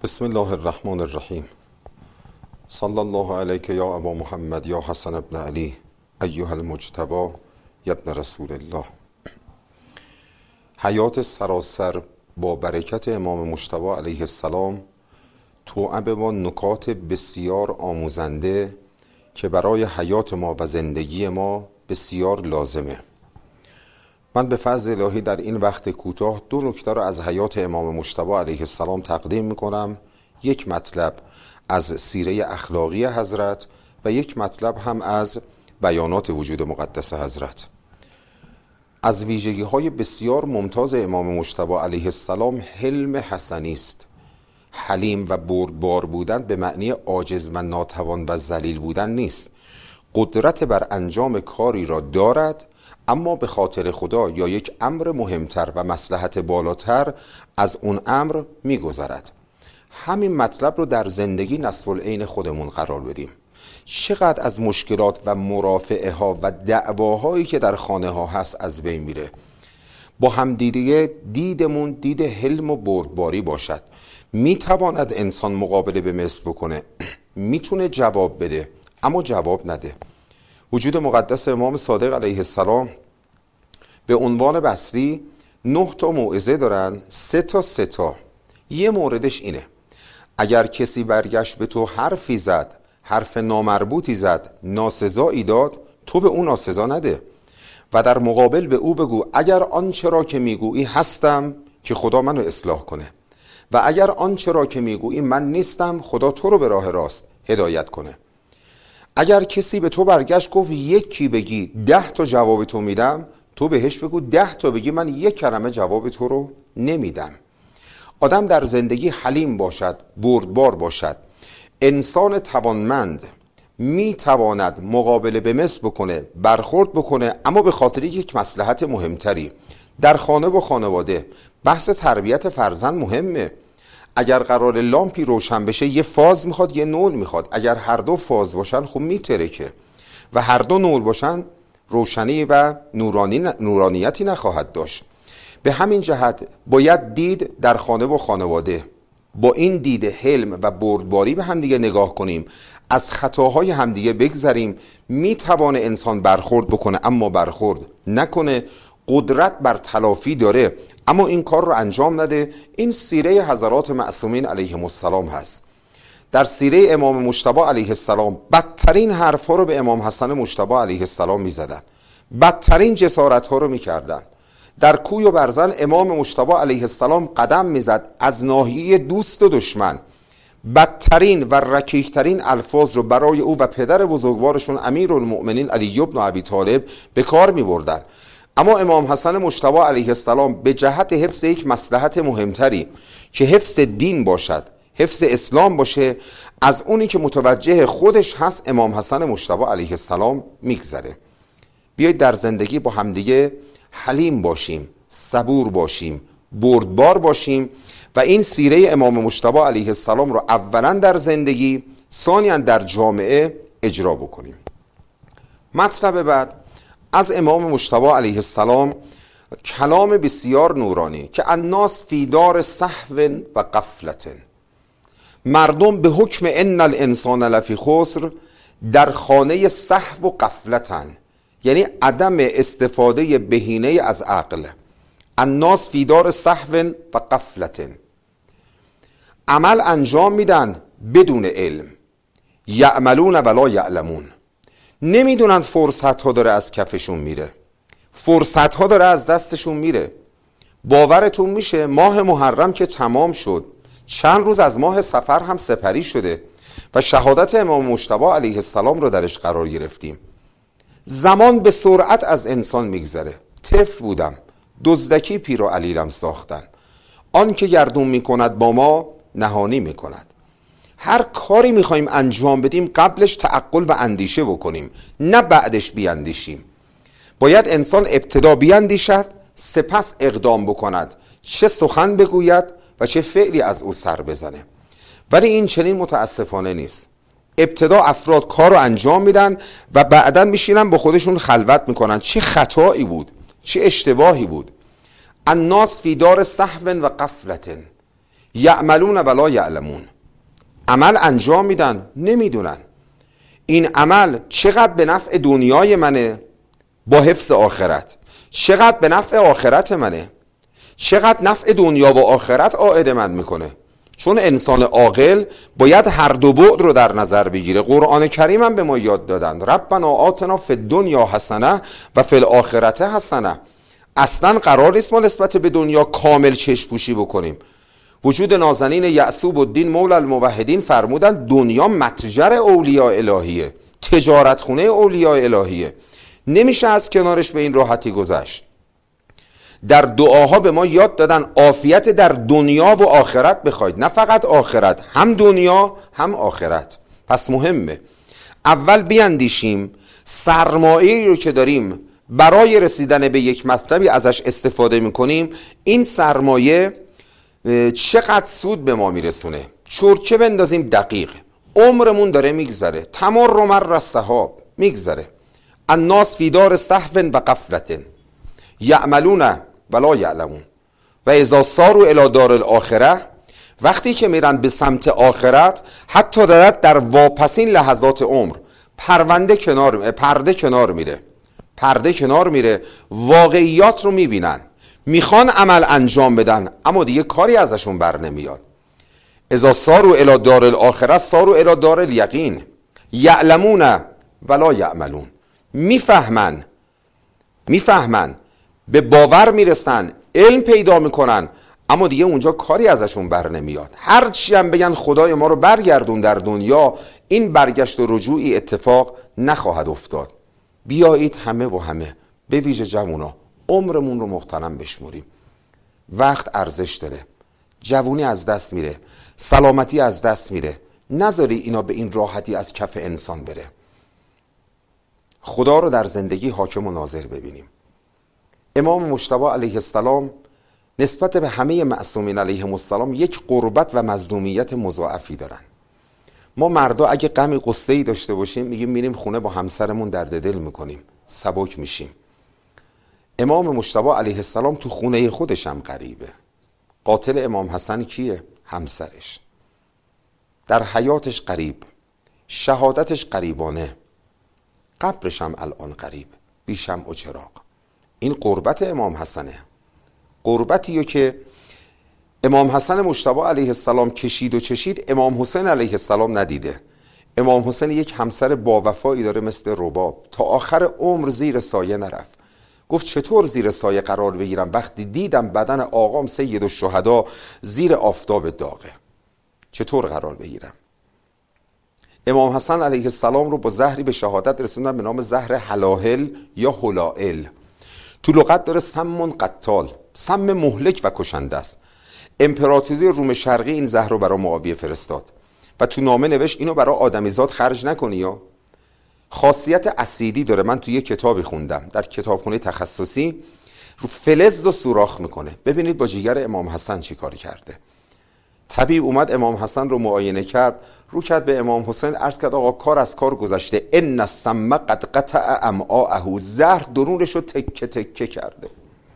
بسم الله الرحمن الرحیم. صلی الله علیک یا ابا محمد یا حسن ابن علی ایها المجتبی یا ابن رسول الله. حیات سراسر با برکت امام مجتبی علیه السلام توأم با نکات بسیار آموزنده که برای حیات ما و زندگی ما بسیار لازمه. من به فضل الهی در این وقت کوتاه دو نکته را از حیات امام مجتبی علیه السلام تقدیم میکنم. یک مطلب از سیره اخلاقی حضرت و یک مطلب هم از بیانات وجود مقدس حضرت. از ویژگی های بسیار ممتاز امام مجتبی علیه السلام حلم حسنی است. حلیم و بردبار بودن به معنی عاجز و ناتوان و ذلیل بودن نیست. قدرت بر انجام کاری را دارد، اما به خاطر خدا یا یک امر مهمتر و مصلحت بالاتر از اون امر میگذرد. همین مطلب رو در زندگی نصف العین خودمون قرار بدیم. چقدر از مشکلات و مرافعه ها و دعواهایی که در خانه ها هست از بین میره. با همدیگه دیدمون دید حلم و بردباری باشد. میتواند انسان مقابله به مثل بکنه، میتونه جواب بده اما جواب نده. وجود مقدس امام صادق علیه السلام به عنوان بصری 9 تا موعظه دارن، 3 تا. یه موردش اینه: اگر کسی برگشت به تو حرفی زد، حرف نامربوطی زد، ناسزایی داد، تو به اون ناسزا نده و در مقابل به او بگو اگر آنچه را که میگویی هستم که خدا منو اصلاح کنه و اگر آنچه را که میگویی من نیستم خدا تو رو به راه راست هدایت کنه. اگر کسی به تو برگشت گفت یکی بگی 10 تا جواب تو میدم، تو بهش بگو 10 تا بگی من 1 کلمه جواب تو رو نمیدم. آدم در زندگی حلیم باشد، بردبار باشد. انسان توانمند میتواند مقابله به مثل بکنه، برخورد بکنه، اما به خاطر یک مصلحت مهمتری. در خانه و خانواده بحث تربیت فرزند مهمه. اگر قرار لامپی روشن بشه یه فاز میخواد یه نول میخواد. اگر هر دو فاز باشن خب میترکه و هر دو نول باشن روشنی و نورانیتی نخواهد داشت. به همین جهت باید دید در خانه و خانواده با این دید حلم و بردباری به همدیگه نگاه کنیم، از خطاهای همدیگه بگذریم. میتوانه انسان برخورد بکنه اما برخورد نکنه، قدرت بر تلافی داره اما این کار رو انجام نده. این سیره حضرات معصومین علیهم السلام هست. در سیره امام مجتبی علیه السلام بدترین حرف ها رو به امام حسن مجتبی علیه السلام می زدن، بدترین جسارت ها رو می کردن. در کوی و برزن امام مجتبی علیه السلام قدم می زد، از ناحیه دوست و دشمن بدترین و رکیکترین الفاظ رو برای او و پدر بزرگوارشون امیرالمؤمنین علی ابن ابی طالب به کار می بردن. اما امام حسن مجتبی علیه السلام به جهت حفظ یک مصلحت مهمتری که حفظ دین باشد، حفظ اسلام باشه، از اونی که متوجه خودش هست امام حسن مجتبی علیه السلام میگذره. بیایید در زندگی با همدیگه حلیم باشیم، صبور باشیم، بردبار باشیم و این سیره امام مجتبی علیه السلام رو اولا در زندگی، ثانیاً در جامعه اجرا بکنیم. مطلب بعد از امام مجتبی علیه السلام کلام بسیار نورانی که الناس فی دار سهو و غفلت، مردم به حکم ان الانسان لفی خسر در خانه سهو و غفلتن، یعنی عدم استفاده بهینه از عقل. الناس فی دار سهو و غفلت، عمل انجام میدن بدون علم، یعملون ولا یعلمون، نمیدونن فرصت ها داره از کفشون میره، فرصت ها داره از دستشون میره. باورتون میشه ماه محرم که تمام شد، چند روز از ماه صفر هم سپری شده و شهادت امام مجتبی علیه السلام رو درش قرار گرفتیم. زمان به سرعت از انسان میگذره. طفل بودم، دزدکی پیر و علیلم ساختن، آن که گردون میکند با ما نهانی میکند. هر کاری میخوایم انجام بدیم قبلش تعقل و اندیشه بکنیم، نه بعدش بیاندیشیم. باید انسان ابتدا بیاندیشد سپس اقدام بکند، چه سخن بگوید و چه فعلی از او سر بزنه. ولی این چنین متاسفانه نیست. ابتدا افراد کار رو انجام میدن و بعدا میشینن با خودشون خلوت میکنن چه خطایی بود، چه اشتباهی بود. الناس فی دار سهو و غفلت، یعملون ولا یعلمون، عمل انجام میدن نمیدونن این عمل چقدر به نفع دنیای منه با حفظ آخرت، چقدر به نفع آخرت منه، چقدر نفع دنیا و آخرت عائد من میکنه. چون انسان عاقل باید هر دو بعد رو در نظر بگیره. قرآن کریم هم به ما یاد دادن ربنا آتنا فی الدنیا حسنه و فی الاخرة حسنه. اصلا قرار نیست ما نسبت به دنیا کامل چشم پوشی بکنیم. وجود نازنین یعصوب الدین مولا الموحدین فرمودن دنیا متجر اولیاء الهیه، تجارت خونه اولیاء الهیه، نمیشه از کنارش به این راحتی گذشت. در دعاها به ما یاد دادن عافیت در دنیا و آخرت بخواید، نه فقط آخرت، هم دنیا هم آخرت. پس مهمه اول بیاندیشیم سرمایه‌ای رو که داریم برای رسیدن به یک مطلبی ازش استفاده میکنیم، این سرمایه چقدر سود به ما میرسونه. چرچه بندازیم دقیق، عمرمون داره میگذره، تمر مر السحاب میگذره. الناس فی دار سهو و غفلة یعملون ولا یعلمون و اذا صاروا الی دار الاخره، وقتی که میرن به سمت آخرت حتی در واپسین لحظات عمر پرده کنار میره، واقعیات رو میبینن، میخوان عمل انجام بدن اما دیگه کاری ازشون بر نمیاد. اذا صاروا الی دار الاخره صاروا الی دار الیقین یعلمون ولا یعملون، میفهمن به باور میرسن، علم پیدا میکنن اما دیگه اونجا کاری ازشون بر نمیاد. هرچی هم بگن خدای ما رو برگردون در دنیا، این برگشت و رجوعی اتفاق نخواهد افتاد. بیایید همه و همه به ویژه جوونا عمرمون رو مغتنم بشمریم. وقت ارزش داره، جوونی از دست میره، سلامتی از دست میره، نذاری اینا به این راحتی از کف انسان بره. خدا رو در زندگی حاکم و ناظر ببینیم. امام مجتبی علیه السلام نسبت به همه معصومین علیهم السلام یک قربت و مظلومیت مضاعفی دارن. ما مردا اگه غم غصه‌ای داشته باشیم میگیم میریم خونه با همسرمون درد دل میکنیم، سبک میشیم. امام مجتبی علیه السلام تو خونه خودش هم غریبه. قاتل امام حسن کیه؟ همسرش. در حیاتش غریب، شهادتش غریبانه، قبرش هم الان غریب، بی شمع و چراغ. این قربت امام حسنه، قربتیو که امام حسن مجتبی علیه السلام کشید امام حسین علیه السلام ندیده. امام حسین یک همسر با وفایی داره مثل رباب، تا آخر عمر زیر سایه نرفت. گفت چطور زیر سایه قرار بگیرم وقتی دیدم بدن آقام سید الشهدا زیر آفتاب داغه؟ چطور قرار بگیرم؟ امام حسن علیه السلام رو با زهری به شهادت رسوندن به نام زهر حلاهل یا هلائل. تو لغت داره سم قتال، سم مهلک و کشنده است. امپراتوری روم شرقی این زهر رو برای معاویه فرستاد و تو نامه نوشت اینو برای آدمیزاد خرج نکنی. یا خاصیت اسیدی داره، من تو یه کتابی خوندم در کتابخونه تخصصی، رو فلز رو سوراخ میکنه. ببینید با جیگر امام حسن چی کاری کرده. طبیب اومد امام حسن رو معاینه کرد، رو کرد به امام حسین، عرض کرد آقا کار از کار گذشته، ان السم قد قطع امعاءه، زهر درونش رو تکه تکه کرده.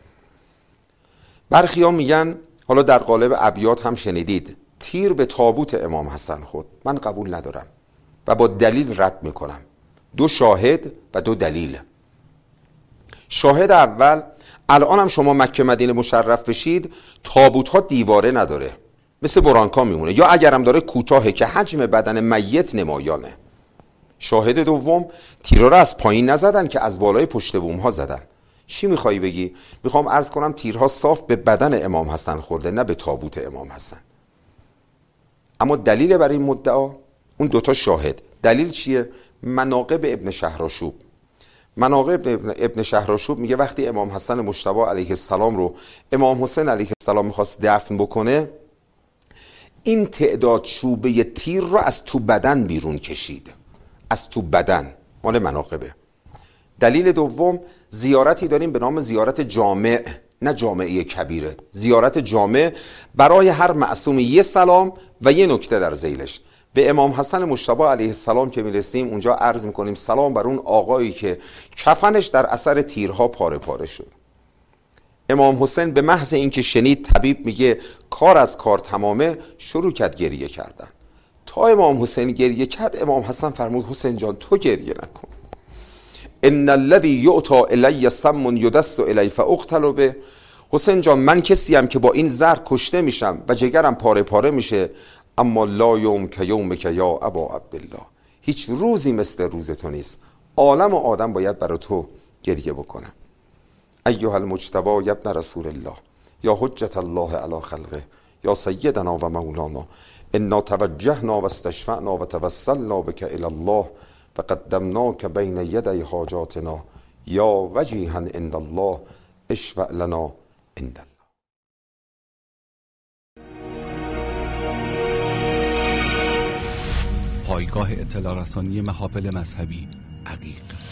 برخیان میگن، حالا در قالب ابیات هم شنیدید، تیر به تابوت امام حسن خورد. من قبول ندارم و با دلیل رد میکنم. 2 شاهد و 2 دلیل. شاهد اول، الان هم شما مکه مدینه مشرف بشید، تابوت ها دیواره نداره، مثل برانکا میمونه، یا اگرم داره کوتاهه که حجم بدن میت نمایانه. شاهد دوم، تیرا رو از پایین نزدن که از بالای پشت بوم ها زدن. چی میخوایی بگی؟ میخوام عرض کنم تیرها صاف به بدن امام حسن خورده، نه به تابوت امام حسن. اما دلیل برای این مدعا اون 2 شاهد. دلیل چیه؟ مناقب ابن شهرآشوب. مناقب ابن شهرآشوب میگه وقتی امام حسن مجتبی علیه السلام رو امام حسین علیه السلام میخواست دفن بکنه، این تعداد چوبه تیر رو از تو بدن بیرون کشید، از تو بدن. مال مناقبه. دلیل دوم، زیارتی داریم به نام زیارت جامع، نه جامعه کبیره، زیارت جامع برای هر معصوم یه سلام و یه نکته در ذیلش. به امام حسن مجتبی علیه السلام که میرسیم اونجا عرض میکنیم سلام بر اون آقایی که کفنش در اثر تیرها پاره پاره شد. امام حسین به محض اینکه شنید طبیب میگه کار از کار تمامه، شروع کرد گریه کردن. تا امام حسین گریه کرد، امام حسن فرمود حسین جان تو گریه نکن. ان الذی یؤتی الی سم یدس الی فاقتل به. حسین جان من کسیم که با این زهر کشته میشم و جگرم پاره پاره میشه، اما لا یوم که یومک یا ابا عبدالله، هیچ روزی مثل روز تو نیست. عالم و آدم باید برای تو گریه بکنم. ایها المجتبی یا ابن رسول الله یا حجت الله علی خلقه یا سیدنا و مولانا، انا توجهنا و استشفعنا و توسلنا بک الی الله و قدمناک بین یدی حاجاتنا یا وجیها عند الله اشفع لنا عند الله. پایگاه اطلاع رسانی محافل مذهبی عقیق.